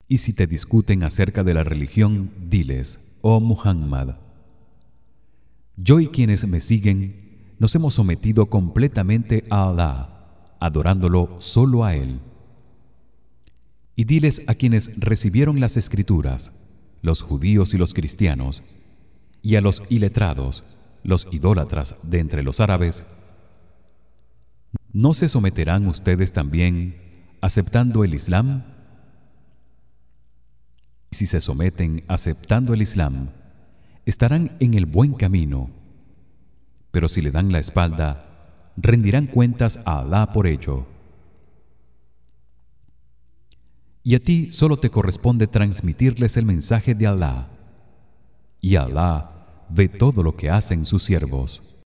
Y si te discuten acerca de la religión, diles: oh Muhammad, yo y quienes me siguen nos hemos sometido completamente a Alá, adorándolo solo a él. Y diles a quienes recibieron las escrituras, los judíos y los cristianos, y a los iletrados, los idólatras de entre los árabes: ¿no se someterán ustedes también aceptando el Islam? Y si se someten aceptando el Islam, estarán en el buen camino, pero si le dan la espalda, rendirán cuentas a Alá por ello. Y a ti solo te corresponde transmitirles el mensaje de Alá, y Alá ve todo lo que hacen sus siervos.